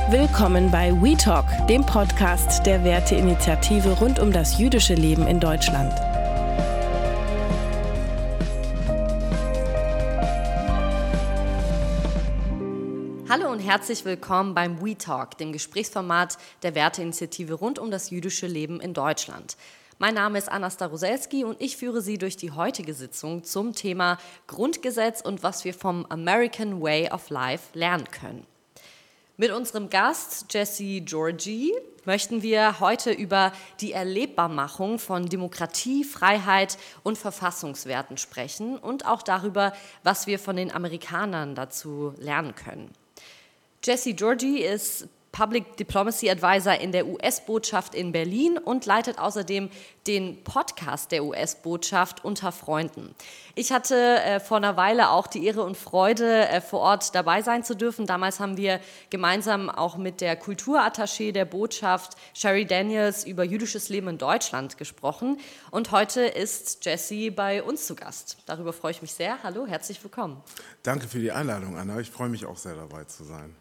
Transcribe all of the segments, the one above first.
Willkommen bei WeTalk, dem Podcast der Werteinitiative rund um das jüdische Leben in Deutschland. Hallo und herzlich willkommen beim WeTalk, dem Gesprächsformat der Werteinitiative rund um das jüdische Leben in Deutschland. Mein Name ist Anna Staroselski und ich führe Sie durch die heutige Sitzung zum Thema Grundgesetz und was wir vom American Way of Life lernen können. Mit unserem Gast Jesse Georgi möchten wir heute über die Erlebbarmachung von Demokratie, Freiheit und Verfassungswerten sprechen und auch darüber, was wir von den Amerikanern dazu lernen können. Jesse Georgi ist Public Diplomacy Advisor in der US-Botschaft in Berlin und leitet außerdem den Podcast der US-Botschaft Unter Freunden. Ich hatte vor einer Weile auch die Ehre und Freude, vor Ort dabei sein zu dürfen. Damals haben wir gemeinsam auch mit der Kulturattaché der Botschaft, Sherry Daniels, über jüdisches Leben in Deutschland gesprochen. Und heute ist Jesse bei uns zu Gast. Darüber freue ich mich sehr. Hallo, herzlich willkommen. Danke für die Einladung, Anna. Ich freue mich auch sehr, dabei zu sein.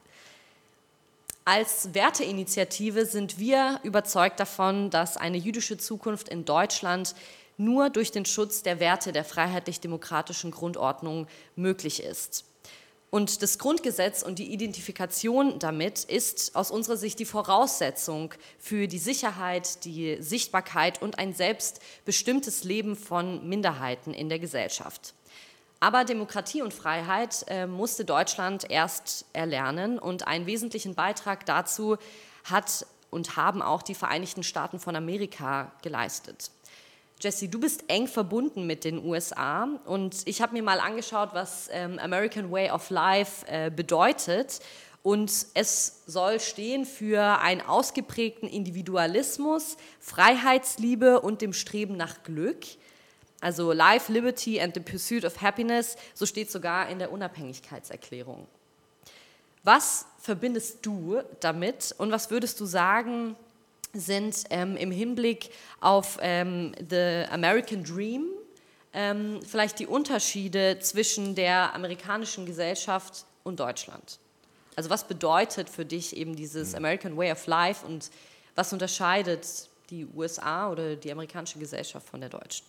Als Werteinitiative sind wir überzeugt davon, dass eine jüdische Zukunft in Deutschland nur durch den Schutz der Werte der freiheitlich-demokratischen Grundordnung möglich ist. Und das Grundgesetz und die Identifikation damit ist aus unserer Sicht die Voraussetzung für die Sicherheit, die Sichtbarkeit und ein selbstbestimmtes Leben von Minderheiten in der Gesellschaft. Aber Demokratie und Freiheit musste Deutschland erst erlernen und einen wesentlichen Beitrag dazu hat und haben auch die Vereinigten Staaten von Amerika geleistet. Jesse, du bist eng verbunden mit den USA und ich habe mir mal angeschaut, was American Way of Life bedeutet. Und es soll stehen für einen ausgeprägten Individualismus, Freiheitsliebe und dem Streben nach Glück. Also Life, Liberty and the Pursuit of Happiness, so steht sogar in der Unabhängigkeitserklärung. Was verbindest du damit und was würdest du sagen, sind im Hinblick auf the American Dream vielleicht die Unterschiede zwischen der amerikanischen Gesellschaft und Deutschland? Also was bedeutet für dich eben dieses American Way of Life und was unterscheidet die USA oder die amerikanische Gesellschaft von der deutschen?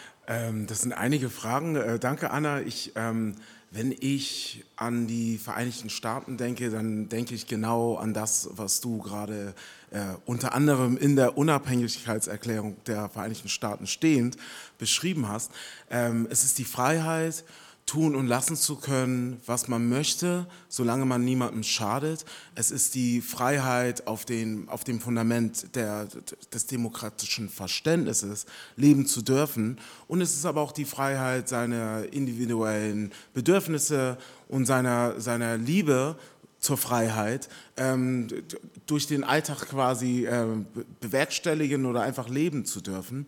Das sind einige Fragen. Danke, Anna. Wenn ich an die Vereinigten Staaten denke, dann denke ich genau an das, was du gerade unter anderem in der Unabhängigkeitserklärung der Vereinigten Staaten stehend beschrieben hast. Es ist die Freiheit, tun und lassen zu können, was man möchte, solange man niemandem schadet. Es ist die Freiheit auf dem Fundament des demokratischen Verständnisses leben zu dürfen. Und es ist aber auch die Freiheit, seine individuellen Bedürfnisse und seiner Liebe zur Freiheit durch den Alltag quasi bewerkstelligen oder einfach leben zu dürfen.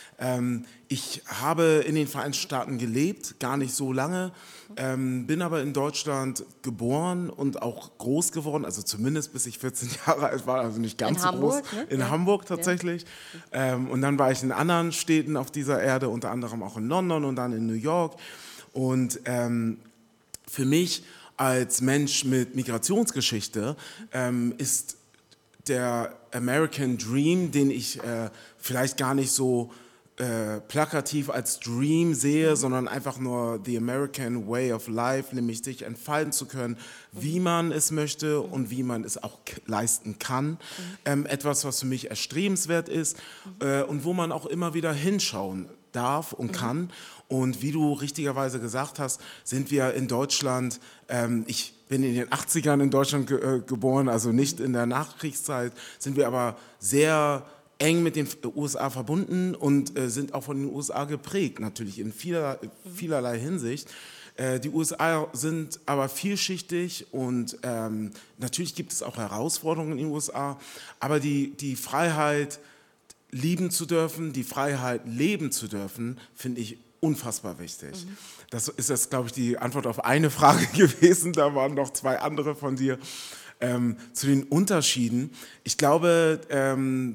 Ich habe in den Vereinigten Staaten gelebt, gar nicht so lange, bin aber in Deutschland geboren und auch groß geworden, also zumindest bis ich 14 Jahre alt war, also nicht ganz so groß. Ne? In Hamburg tatsächlich. Ja. Und dann war ich in anderen Städten auf dieser Erde, unter anderem auch in London und dann in New York. Und für mich als Mensch mit Migrationsgeschichte ist der American Dream, den ich vielleicht gar nicht so plakativ als Dream sehe, sondern einfach nur the American Way of Life, nämlich sich entfalten zu können, wie man es möchte und wie man es auch leisten kann. Etwas, was für mich erstrebenswert ist und wo man auch immer wieder hinschauen darf und kann. Und wie du richtigerweise gesagt hast, sind wir in Deutschland, ich bin in den 80ern in Deutschland geboren, also nicht in der Nachkriegszeit, sind wir aber sehr eng mit den USA verbunden und sind auch von den USA geprägt, natürlich in vielerlei Hinsicht. Die USA sind aber vielschichtig und natürlich gibt es auch Herausforderungen in den USA, aber die Freiheit, lieben zu dürfen, die Freiheit, leben zu dürfen, finde ich unfassbar wichtig. Das ist jetzt, glaube ich, die Antwort auf eine Frage gewesen, da waren noch zwei andere von dir. Zu den Unterschieden. Ich glaube,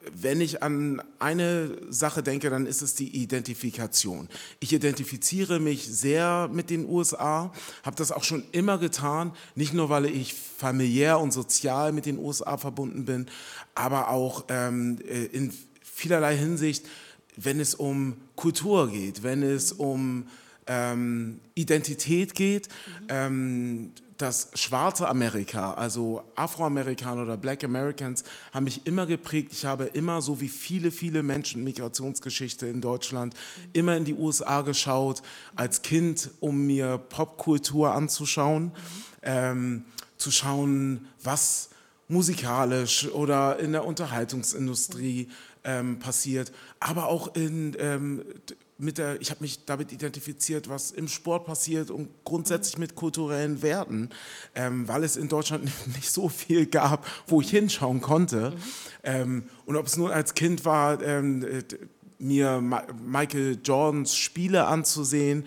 wenn ich an eine Sache denke, dann ist es die Identifikation. Ich identifiziere mich sehr mit den USA, habe das auch schon immer getan, nicht nur, weil ich familiär und sozial mit den USA verbunden bin, aber auch in vielerlei Hinsicht, wenn es um Kultur geht, wenn es um Identität geht, das schwarze Amerika, also Afroamerikaner oder Black Americans, haben mich immer geprägt. Ich habe immer, so wie viele Menschen, Migrationsgeschichte in Deutschland, immer in die USA geschaut, als Kind, um mir Popkultur anzuschauen, zu schauen, was musikalisch oder in der Unterhaltungsindustrie passiert, aber auch ich habe mich damit identifiziert, was im Sport passiert und grundsätzlich mit kulturellen Werten, weil es in Deutschland nicht so viel gab, wo ich hinschauen konnte. Und ob es nun als Kind war, mir Michael Jordans Spiele anzusehen,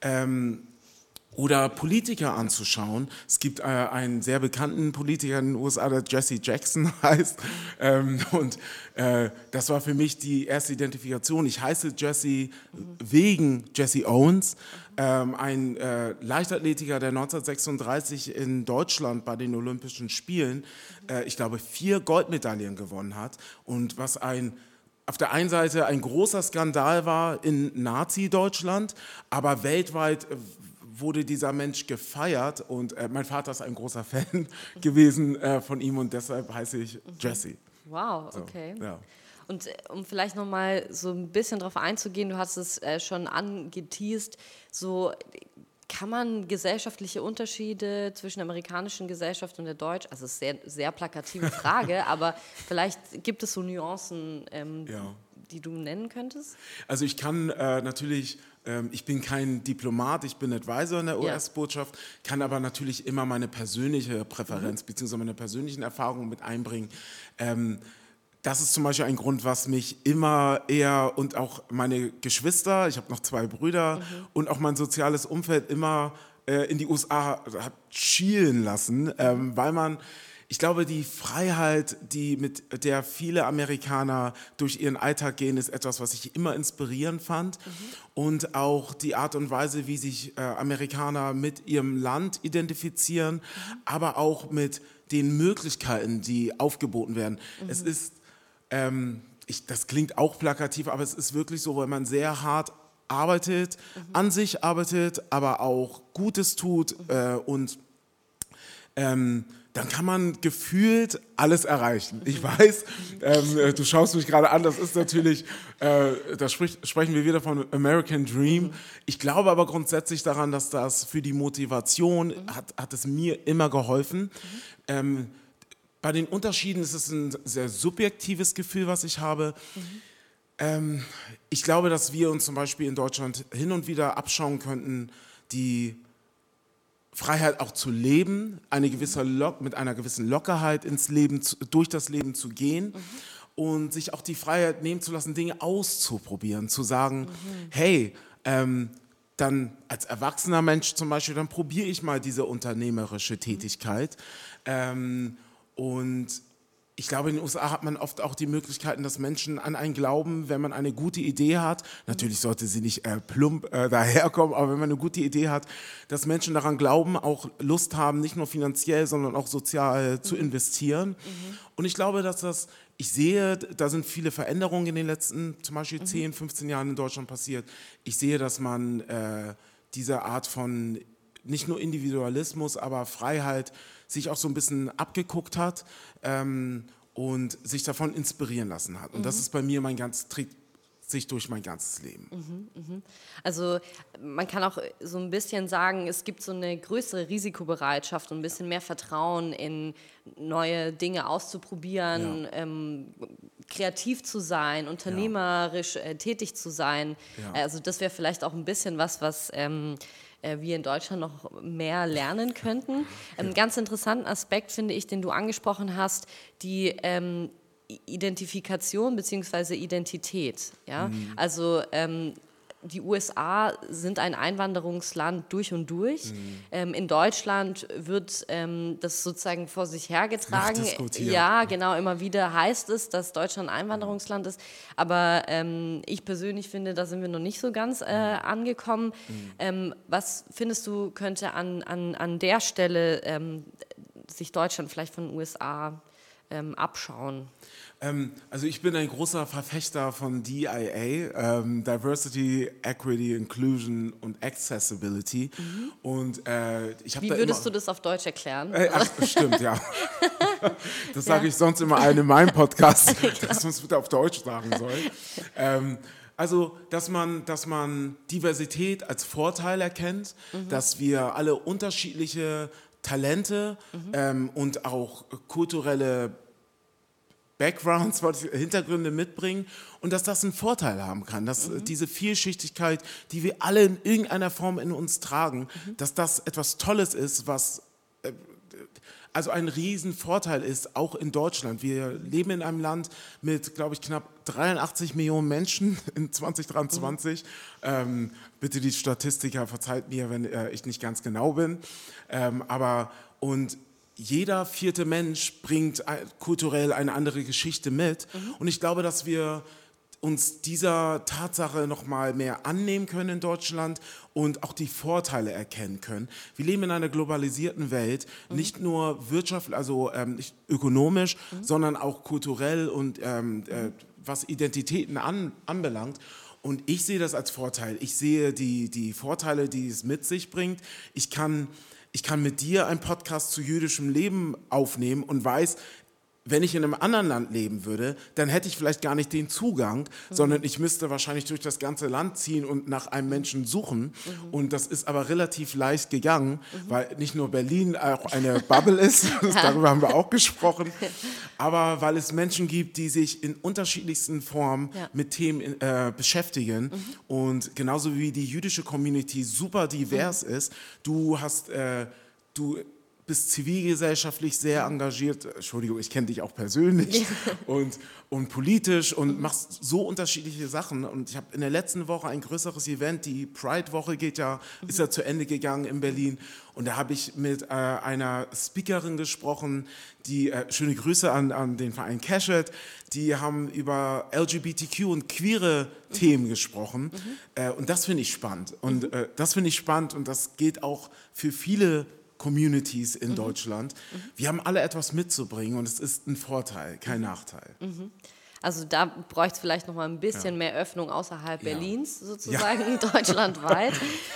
oder Politiker anzuschauen. Es gibt einen sehr bekannten Politiker in den USA, der Jesse Jackson heißt. Und das war für mich die erste Identifikation. Ich heiße Jesse wegen Jesse Owens, ein Leichtathletiker, der 1936 in Deutschland bei den Olympischen Spielen, ich glaube, 4 Goldmedaillen gewonnen hat. Und was auf der einen Seite ein großer Skandal war in Nazi-Deutschland, aber weltweit wurde dieser Mensch gefeiert und mein Vater ist ein großer Fan gewesen von ihm und deshalb heiße ich Jesse. Wow, okay. So, ja. Und um vielleicht nochmal so ein bisschen darauf einzugehen, du hast es schon angeteast, so kann man gesellschaftliche Unterschiede zwischen der amerikanischen Gesellschaft und der deutschen, also es ist eine sehr, sehr plakative Frage, aber vielleicht gibt es so Nuancen, die du nennen könntest? Also ich kann natürlich, ich bin kein Diplomat, ich bin Advisor in der US-Botschaft, kann aber natürlich immer meine persönliche Präferenz bzw. meine persönlichen Erfahrungen mit einbringen. Das ist zum Beispiel ein Grund, was mich immer eher und auch meine Geschwister, ich habe noch 2 Brüder und auch mein soziales Umfeld immer in die USA hat schielen lassen, weil ich glaube, die Freiheit, mit der viele Amerikaner durch ihren Alltag gehen, ist etwas, was ich immer inspirierend fand. Und auch die Art und Weise, wie sich Amerikaner mit ihrem Land identifizieren, aber auch mit den Möglichkeiten, die aufgeboten werden. Es ist, das klingt auch plakativ, aber es ist wirklich so, weil man sehr hart arbeitet, an sich arbeitet, aber auch Gutes tut und dann kann man gefühlt alles erreichen. Ich weiß, du schaust mich gerade an, das ist natürlich, da sprechen wir wieder von American Dream. Ich glaube aber grundsätzlich daran, dass das für die Motivation, hat es mir immer geholfen. Bei den Unterschieden ist es ein sehr subjektives Gefühl, was ich habe. Ich glaube, dass wir uns zum Beispiel in Deutschland hin und wieder abschauen könnten, die Freiheit auch zu leben, mit einer gewissen Lockerheit durch das Leben zu gehen und sich auch die Freiheit nehmen zu lassen, Dinge auszuprobieren, zu sagen, hey, dann als erwachsener Mensch zum Beispiel, dann probiere ich mal diese unternehmerische Tätigkeit. Und ich glaube, in den USA hat man oft auch die Möglichkeiten, dass Menschen an einen glauben, wenn man eine gute Idee hat. Natürlich sollte sie nicht plump daherkommen, aber wenn man eine gute Idee hat, dass Menschen daran glauben, auch Lust haben, nicht nur finanziell, sondern auch sozial zu investieren. Und ich glaube, ich sehe, da sind viele Veränderungen in den letzten zum Beispiel 10, 15 Jahren in Deutschland passiert. Ich sehe, dass man diese Art von nicht nur Individualismus, aber Freiheit sich auch so ein bisschen abgeguckt hat und sich davon inspirieren lassen hat. Und das ist bei mir trägt sich durch mein ganzes Leben. Also man kann auch so ein bisschen sagen, es gibt so eine größere Risikobereitschaft und ein bisschen mehr Vertrauen in neue Dinge auszuprobieren, kreativ zu sein, unternehmerisch tätig zu sein. Ja. Also das wäre vielleicht auch ein bisschen was wir in Deutschland noch mehr lernen könnten. Einen ganz interessanten Aspekt, finde ich, den du angesprochen hast, die Identifikation bzw. Identität. Ja? Also die USA sind ein Einwanderungsland durch und durch. In Deutschland wird das sozusagen vor sich hergetragen. Ja, genau, immer wieder heißt es, dass Deutschland ein Einwanderungsland ist. Aber ich persönlich finde, da sind wir noch nicht so ganz angekommen. Was findest du, könnte an der Stelle sich Deutschland vielleicht von den USA abschauen? Also ich bin ein großer Verfechter von DIA, Diversity, Equity, Inclusion und Accessibility. Und ich habe Wie würdest du das auf Deutsch erklären? Ach, stimmt, ja. Das sage ich sonst immer in meinem Podcast, dass man es wieder auf Deutsch sagen soll. Also, dass man Diversität als Vorteil erkennt, dass wir alle unterschiedliche Talente und auch kulturelle Backgrounds, Hintergründe mitbringen und dass das einen Vorteil haben kann, dass diese Vielschichtigkeit, die wir alle in irgendeiner Form in uns tragen, dass das etwas Tolles ist, was also ein Riesenvorteil ist, auch in Deutschland. Wir leben in einem Land mit, glaube ich, knapp 83 Millionen Menschen in 2023. Bitte die Statistiker, verzeiht mir, wenn ich nicht ganz genau bin. Und jeder vierte Mensch bringt kulturell eine andere Geschichte mit. Und ich glaube, dass wir uns dieser Tatsache noch mal mehr annehmen können in Deutschland und auch die Vorteile erkennen können. Wir leben in einer globalisierten Welt, nicht nur wirtschaftlich, also nicht ökonomisch, sondern auch kulturell und was Identitäten anbelangt. Und ich sehe das als Vorteil. Ich sehe die Vorteile, die es mit sich bringt. Ich kann mit dir einen Podcast zu jüdischem Leben aufnehmen und weiß, wenn ich in einem anderen Land leben würde, dann hätte ich vielleicht gar nicht den Zugang, sondern ich müsste wahrscheinlich durch das ganze Land ziehen und nach einem Menschen suchen. Und das ist aber relativ leicht gegangen, weil nicht nur Berlin auch eine Bubble ist, darüber haben wir auch gesprochen, aber weil es Menschen gibt, die sich in unterschiedlichsten Formen mit Themen beschäftigen. Und genauso wie die jüdische Community super divers ist, du bist zivilgesellschaftlich sehr engagiert, Entschuldigung, ich kenne dich auch persönlich und politisch und machst so unterschiedliche Sachen. Und ich habe in der letzten Woche ein größeres Event, die Pride-Woche ist ja zu Ende gegangen in Berlin. Und da habe ich mit einer Speakerin gesprochen, die, schöne Grüße an den Verein Keshet, die haben über LGBTQ und queere Themen gesprochen. Und das finde ich spannend. Und das geht auch für viele Communities in Deutschland. Wir haben alle etwas mitzubringen und es ist ein Vorteil, kein Nachteil. Also da bräuchte es vielleicht noch mal ein bisschen mehr Öffnung außerhalb Berlins, sozusagen, deutschlandweit.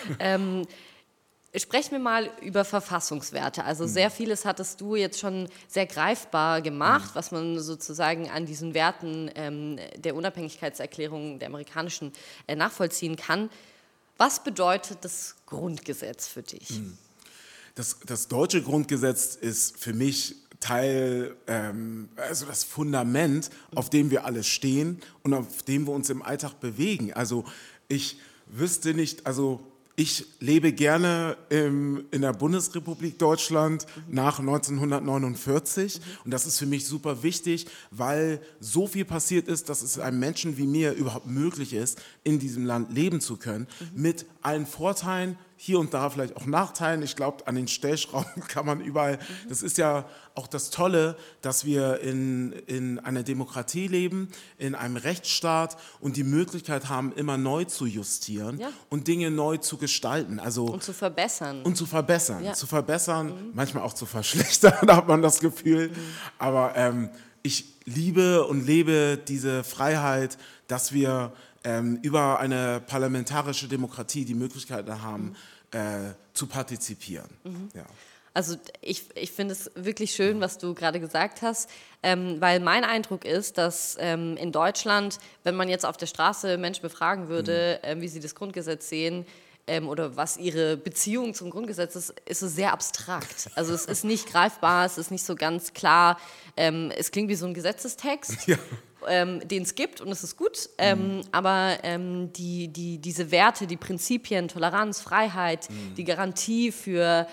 Sprechen wir mal über Verfassungswerte. Also sehr vieles hattest du jetzt schon sehr greifbar gemacht, was man sozusagen an diesen Werten der Unabhängigkeitserklärung der amerikanischen nachvollziehen kann. Was bedeutet das Grundgesetz für dich? Das deutsche Grundgesetz ist für mich Teil, also das Fundament, auf dem wir alle stehen und auf dem wir uns im Alltag bewegen. Also ich wüsste nicht, also ich lebe gerne in der Bundesrepublik Deutschland nach 1949 und das ist für mich super wichtig, weil so viel passiert ist, dass es einem Menschen wie mir überhaupt möglich ist, in diesem Land leben zu können, mit allen Vorteilen, hier und da vielleicht auch Nachteilen. Ich glaube, an den Stellschrauben kann man überall, das ist ja auch das Tolle, dass wir in einer Demokratie leben, in einem Rechtsstaat und die Möglichkeit haben, immer neu zu justieren und Dinge neu zu gestalten. Also, und zu verbessern. Zu verbessern, manchmal auch zu verschlechtern, da hat man das Gefühl. Aber ich liebe und lebe diese Freiheit, dass wir über eine parlamentarische Demokratie die Möglichkeit haben, zu partizipieren. Ja. Also ich finde es wirklich schön, was du gerade gesagt hast, weil mein Eindruck ist, dass in Deutschland, wenn man jetzt auf der Straße Menschen befragen würde, wie sie das Grundgesetz sehen, oder was ihre Beziehung zum Grundgesetz ist, ist es sehr abstrakt. Also es ist nicht greifbar, es ist nicht so ganz klar. Es klingt wie so ein Gesetzestext, den es gibt und es ist gut. Aber diese Werte, die Prinzipien, Toleranz, Freiheit, die Garantie für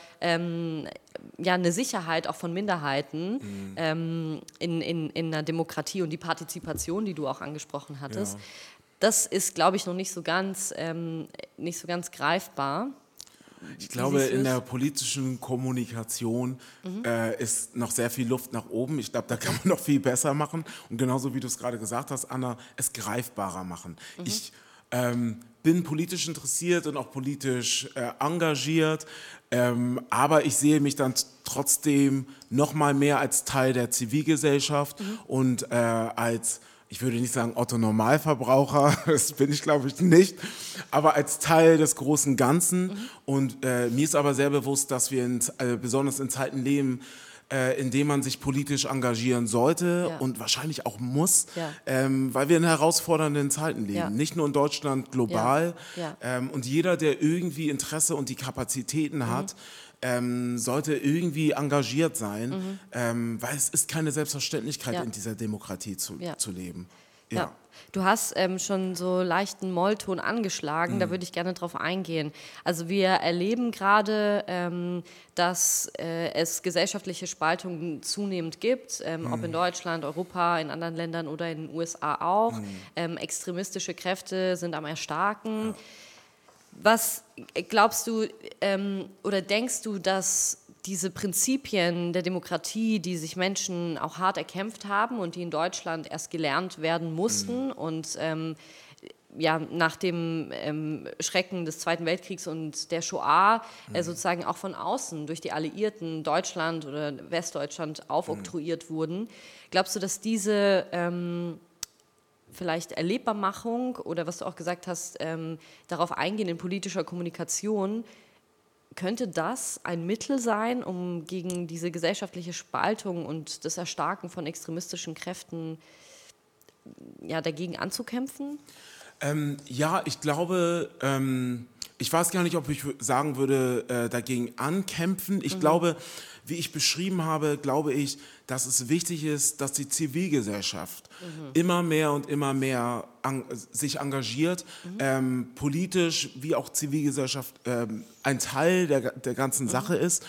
eine Sicherheit auch von Minderheiten in einer Demokratie und die Partizipation, die du auch angesprochen hattest, das ist, glaube ich, noch nicht so ganz greifbar. Ich glaube, in der politischen Kommunikation ist noch sehr viel Luft nach oben. Ich glaube, da kann man noch viel besser machen. Und genauso wie du es gerade gesagt hast, Anna, es greifbarer machen. Ich bin politisch interessiert und auch politisch engagiert, aber ich sehe mich dann trotzdem noch mal mehr als Teil der Zivilgesellschaft und als, ich würde nicht sagen Otto Normalverbraucher, das bin ich glaube ich nicht, aber als Teil des großen Ganzen. Und mir ist aber sehr bewusst, dass wir besonders in Zeiten leben, in dem man sich politisch engagieren sollte und wahrscheinlich auch muss, weil wir in herausfordernden Zeiten leben. Nicht nur in Deutschland, global. Und jeder, der irgendwie Interesse und die Kapazitäten hat, sollte irgendwie engagiert sein, weil es ist keine Selbstverständlichkeit, in dieser Demokratie zu leben. Ja. Du hast schon so leichten Mollton angeschlagen, da würde ich gerne drauf eingehen. Also wir erleben gerade, dass es gesellschaftliche Spaltungen zunehmend gibt, ob in Deutschland, Europa, in anderen Ländern oder in den USA auch. Extremistische Kräfte sind am Erstarken. Was glaubst du oder denkst du, dass diese Prinzipien der Demokratie, die sich Menschen auch hart erkämpft haben und die in Deutschland erst gelernt werden mussten und nach dem Schrecken des Zweiten Weltkriegs und der Shoah sozusagen auch von außen durch die Alliierten Deutschland oder Westdeutschland aufoktroyiert wurden. Glaubst du, dass diese vielleicht Erlebbarmachung oder was du auch gesagt hast, darauf eingehen in politischer Kommunikation, könnte das ein Mittel sein, um gegen diese gesellschaftliche Spaltung und das Erstarken von extremistischen Kräften dagegen anzukämpfen? Ich glaube, ich weiß gar nicht, ob ich sagen würde, dagegen ankämpfen. Ich glaube, wie ich beschrieben habe, glaube ich, dass es wichtig ist, dass die Zivilgesellschaft immer mehr und immer mehr sich engagiert, politisch wie auch Zivilgesellschaft ein Teil der ganzen Sache ist.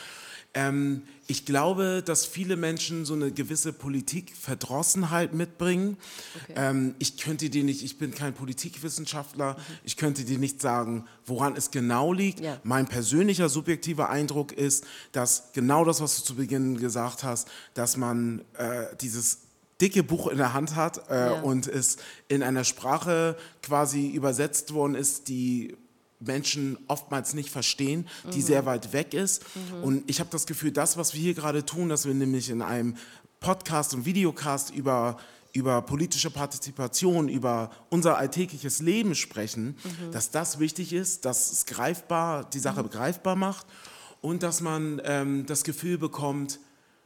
Ich glaube, dass viele Menschen so eine gewisse Politikverdrossenheit mitbringen. Okay. Ich bin kein Politikwissenschaftler, ich könnte dir nicht sagen, woran es genau liegt. Ja. Mein persönlicher subjektiver Eindruck ist, dass genau das, was du zu Beginn gesagt hast, dass man dieses dicke Buch in der Hand hat und es in einer Sprache quasi übersetzt worden ist, die Menschen oftmals nicht verstehen, die sehr weit weg ist. Und ich habe das Gefühl, das, was wir hier gerade tun, dass wir nämlich in einem Podcast und Videocast über politische Partizipation, über unser alltägliches Leben sprechen, dass das wichtig ist, dass es die Sache greifbar macht und dass man das Gefühl bekommt,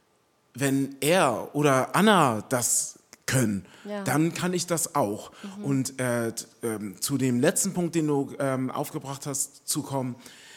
wenn er oder Anna das können, dann kann ich das auch. Und zu dem letzten Punkt, den du aufgebracht hast, zu kommen,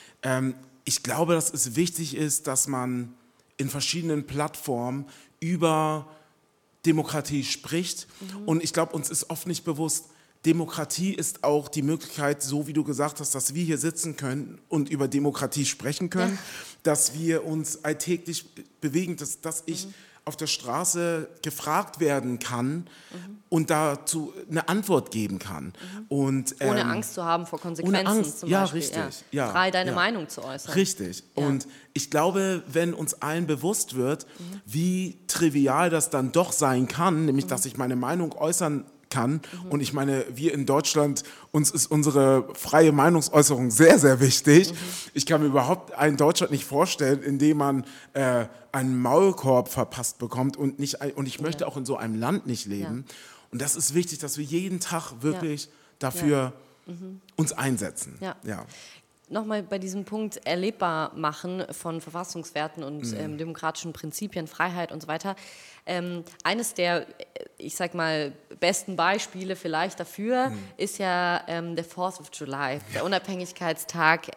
ich glaube, dass es wichtig ist, dass man in verschiedenen Plattformen über Demokratie spricht. Und ich glaube, uns ist oft nicht bewusst, Demokratie ist auch die Möglichkeit, so wie du gesagt hast, dass wir hier sitzen können und über Demokratie sprechen können, dass wir uns alltäglich bewegen, dass ich auf der Straße gefragt werden kann und dazu eine Antwort geben kann. Und, ohne Angst zu haben vor Konsequenzen ohne Angst, zum Beispiel. Richtig. Frei deine Meinung zu äußern. Richtig. Ja. Und ich glaube, wenn uns allen bewusst wird, wie trivial das dann doch sein kann, nämlich dass ich meine Meinung äußern kann. Und ich meine, wir in Deutschland, uns ist unsere freie Meinungsäußerung sehr, sehr wichtig. Ich kann mir überhaupt ein Deutschland nicht vorstellen, in dem man einen Maulkorb verpasst bekommt und ich möchte auch in so einem Land nicht leben. Und das ist wichtig, dass wir jeden Tag wirklich dafür uns einsetzen. Ja. Nochmal bei diesem Punkt erlebbar machen von Verfassungswerten und demokratischen Prinzipien, Freiheit und so weiter. Eines der, ich sag mal, besten Beispiele vielleicht dafür ist ja der 4th of July, der Unabhängigkeitstag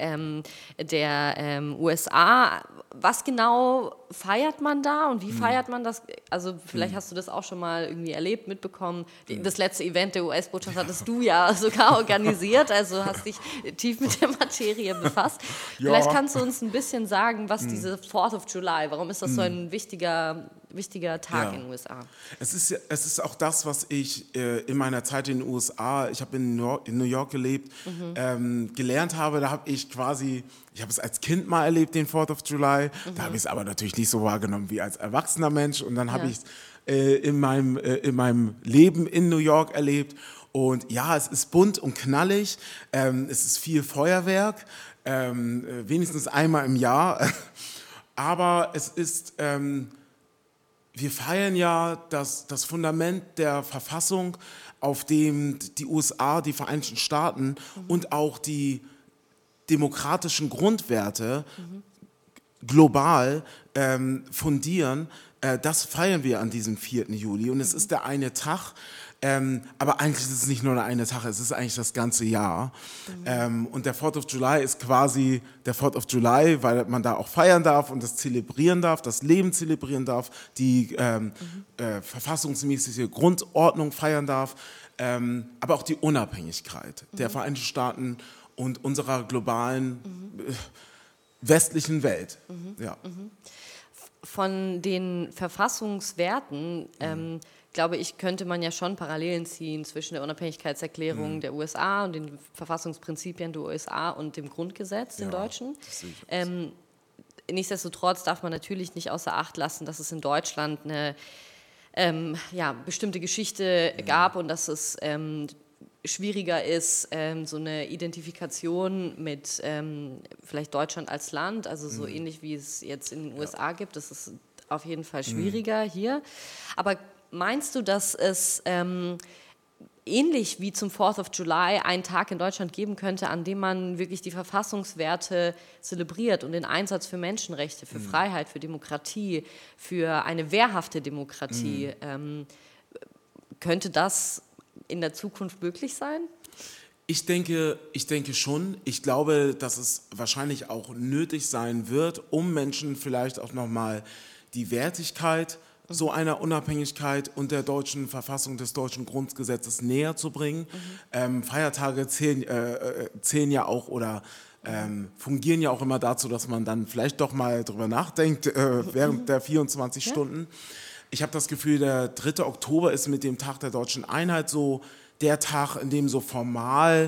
der USA. Was genau feiert man da und wie feiert man das? Also vielleicht hast du das auch schon mal irgendwie erlebt, mitbekommen. Das letzte Event der US-Botschaft hattest du ja sogar organisiert, also hast dich tief mit der Materie befasst. Ja. Vielleicht kannst du uns ein bisschen sagen, was diese 4th of July, warum ist das so ein wichtiger wichtiger Tag in den USA. Es ist auch das, was ich in meiner Zeit in den USA, ich habe in New York gelebt, gelernt habe. Da habe ich habe es als Kind mal erlebt, den 4th of July. Da habe ich es aber natürlich nicht so wahrgenommen wie als erwachsener Mensch. Und dann habe ich es in meinem Leben in New York erlebt. Und ja, es ist bunt und knallig. Es ist viel Feuerwerk, wenigstens einmal im Jahr. Aber es ist... wir feiern ja das Fundament der Verfassung, auf dem die USA, die Vereinigten Staaten und auch die demokratischen Grundwerte global fundieren. Das feiern wir an diesem 4. Juli und es ist der eine Tag, aber eigentlich ist es nicht nur der eine Tag, es ist eigentlich das ganze Jahr. Und der 4th of July ist quasi der 4th of July, weil man da auch feiern darf und das zelebrieren darf, das Leben zelebrieren darf, die verfassungsmäßige Grundordnung feiern darf, aber auch die Unabhängigkeit der Vereinigten Staaten und unserer globalen westlichen Welt. Ja. Von den Verfassungswerten, glaube ich, könnte man ja schon Parallelen ziehen zwischen der Unabhängigkeitserklärung der USA und den Verfassungsprinzipien der USA und dem Grundgesetz, dem Deutschen. Nichtsdestotrotz darf man natürlich nicht außer Acht lassen, dass es in Deutschland eine bestimmte Geschichte gab und dass es schwieriger ist, so eine Identifikation mit vielleicht Deutschland als Land, also so ähnlich wie es jetzt in den USA gibt. Das ist auf jeden Fall schwieriger hier. Aber meinst du, dass es ähnlich wie zum 4th of July einen Tag in Deutschland geben könnte, an dem man wirklich die Verfassungswerte zelebriert und den Einsatz für Menschenrechte, für Freiheit, für Demokratie, für eine wehrhafte Demokratie? Könnte das in der Zukunft möglich sein? Ich denke schon. Ich glaube, dass es wahrscheinlich auch nötig sein wird, um Menschen vielleicht auch nochmal die Wertigkeit so einer Unabhängigkeit und der deutschen Verfassung, des deutschen Grundgesetzes näher zu bringen. Feiertage zählen ja auch oder fungieren ja auch immer dazu, dass man dann vielleicht doch mal drüber nachdenkt während der 24 Stunden. Ich habe das Gefühl, der 3. Oktober ist mit dem Tag der deutschen Einheit so der Tag, in dem so formal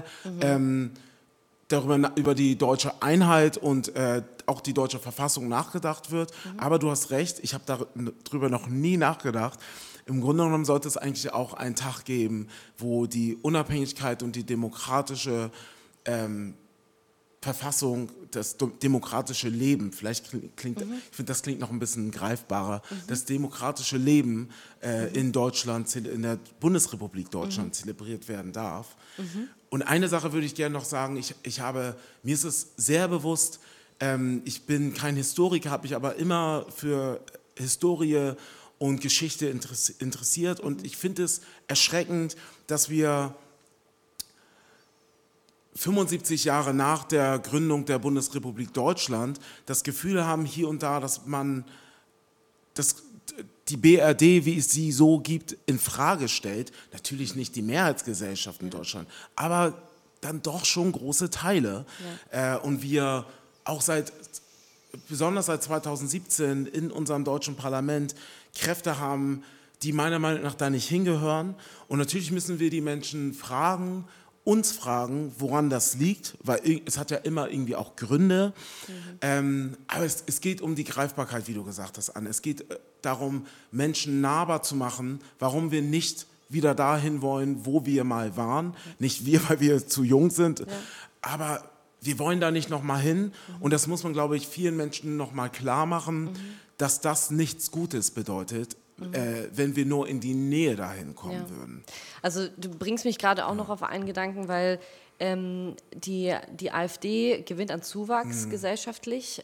über die deutsche Einheit und auch die deutsche Verfassung nachgedacht wird. Aber du hast recht, ich habe darüber noch nie nachgedacht. Im Grunde genommen sollte es eigentlich auch einen Tag geben, wo die Unabhängigkeit und die demokratische Verfassung, das demokratische Leben, vielleicht klingt, ich finde, das klingt noch ein bisschen greifbarer, das demokratische Leben in Deutschland, in der Bundesrepublik Deutschland zelebriert werden darf. Und eine Sache würde ich gerne noch sagen, mir ist es sehr bewusst, ich bin kein Historiker, habe mich aber immer für Historie und Geschichte interessiert und ich finde es erschreckend, dass wir 75 Jahre nach der Gründung der Bundesrepublik Deutschland das Gefühl haben hier und da, dass man die BRD, wie es sie so gibt, in Frage stellt. Natürlich nicht die Mehrheitsgesellschaft in Deutschland, aber dann doch schon große Teile. Und wir auch besonders seit 2017 in unserem deutschen Parlament Kräfte haben, die meiner Meinung nach da nicht hingehören. Und natürlich müssen wir die Menschen uns fragen, woran das liegt, weil es hat ja immer irgendwie auch Gründe. Aber es geht um die Greifbarkeit, wie du gesagt hast, Anne. Es geht darum, Menschen nahbar zu machen, warum wir nicht wieder dahin wollen, wo wir mal waren. Nicht wir, weil wir zu jung sind, aber wir wollen da nicht nochmal hin. Und das muss man, glaube ich, vielen Menschen nochmal klar machen, dass das nichts Gutes bedeutet, wenn wir nur in die Nähe dahin kommen würden. Also du bringst mich gerade auch noch auf einen Gedanken, weil die AfD gewinnt an Zuwachs gesellschaftlich.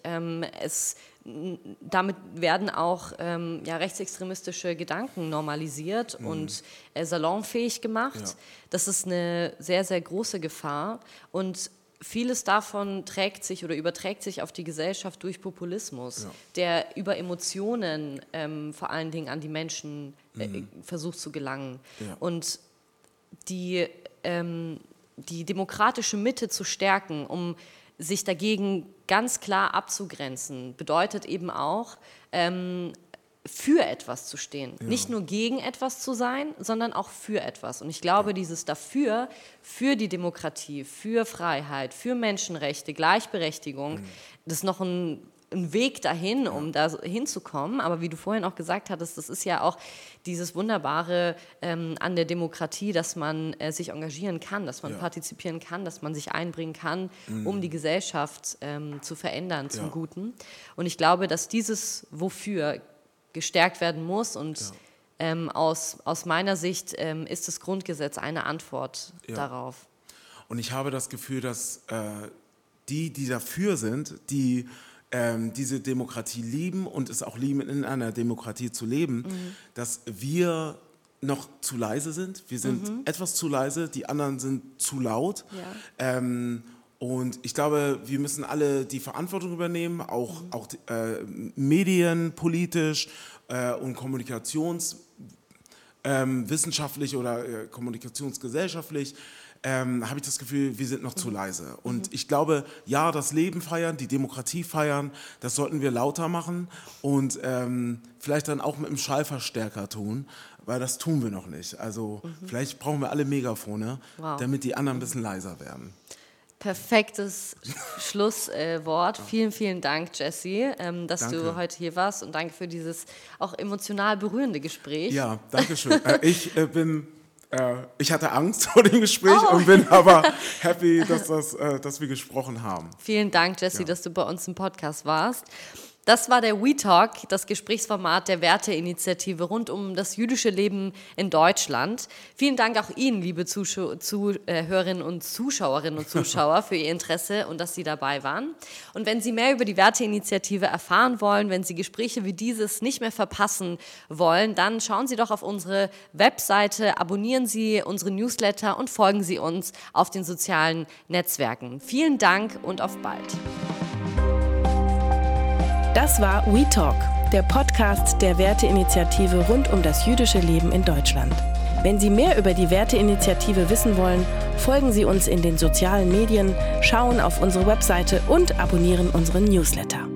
Damit werden auch rechtsextremistische Gedanken normalisiert und salonfähig gemacht. Das ist eine sehr, sehr große Gefahr und vieles davon überträgt sich auf die Gesellschaft durch Populismus, der über Emotionen vor allen Dingen an die Menschen versucht zu gelangen. Und die demokratische Mitte zu stärken, um sich dagegen ganz klar abzugrenzen, bedeutet eben auch, für etwas zu stehen. Ja. Nicht nur gegen etwas zu sein, sondern auch für etwas. Und ich glaube, dieses Dafür, für die Demokratie, für Freiheit, für Menschenrechte, Gleichberechtigung, das ist noch ein Weg dahin, um da hinzukommen. Aber wie du vorhin auch gesagt hattest, das ist ja auch dieses Wunderbare an der Demokratie, dass man sich engagieren kann, dass man partizipieren kann, dass man sich einbringen kann, um die Gesellschaft zu verändern zum Guten. Und ich glaube, dass dieses Wofür gestärkt werden muss und aus meiner Sicht ist das Grundgesetz eine Antwort darauf. Und ich habe das Gefühl, dass die dafür sind, die diese Demokratie lieben und es auch lieben, in einer Demokratie zu leben, dass wir noch zu leise sind. Wir sind etwas zu leise, die anderen sind zu laut. Ja. Und ich glaube, wir müssen alle die Verantwortung übernehmen, auch Medien, politisch und kommunikationswissenschaftlich oder kommunikationsgesellschaftlich, habe ich das Gefühl, wir sind noch zu leise. Und ich glaube, ja, das Leben feiern, die Demokratie feiern, das sollten wir lauter machen und vielleicht dann auch mit einem Schallverstärker tun, weil das tun wir noch nicht. Also vielleicht brauchen wir alle Megafone, damit die anderen ein bisschen leiser werden. Perfektes Schlusswort. Vielen, vielen Dank, Jesse, dass du heute hier warst und danke für dieses auch emotional berührende Gespräch. Ja, danke schön. Ich hatte Angst vor dem Gespräch und bin aber happy, dass wir gesprochen haben. Vielen Dank, Jesse, dass du bei uns im Podcast warst. Das war der WeTalk, das Gesprächsformat der Werteinitiative rund um das jüdische Leben in Deutschland. Vielen Dank auch Ihnen, liebe Zuhörerinnen und Zuschauerinnen und Zuschauer, für Ihr Interesse und dass Sie dabei waren. Und wenn Sie mehr über die Werteinitiative erfahren wollen, wenn Sie Gespräche wie dieses nicht mehr verpassen wollen, dann schauen Sie doch auf unsere Webseite, abonnieren Sie unsere Newsletter und folgen Sie uns auf den sozialen Netzwerken. Vielen Dank und auf bald. Das war WeTalk, der Podcast der Werteinitiative rund um das jüdische Leben in Deutschland. Wenn Sie mehr über die Werteinitiative wissen wollen, folgen Sie uns in den sozialen Medien, schauen auf unsere Webseite und abonnieren unseren Newsletter.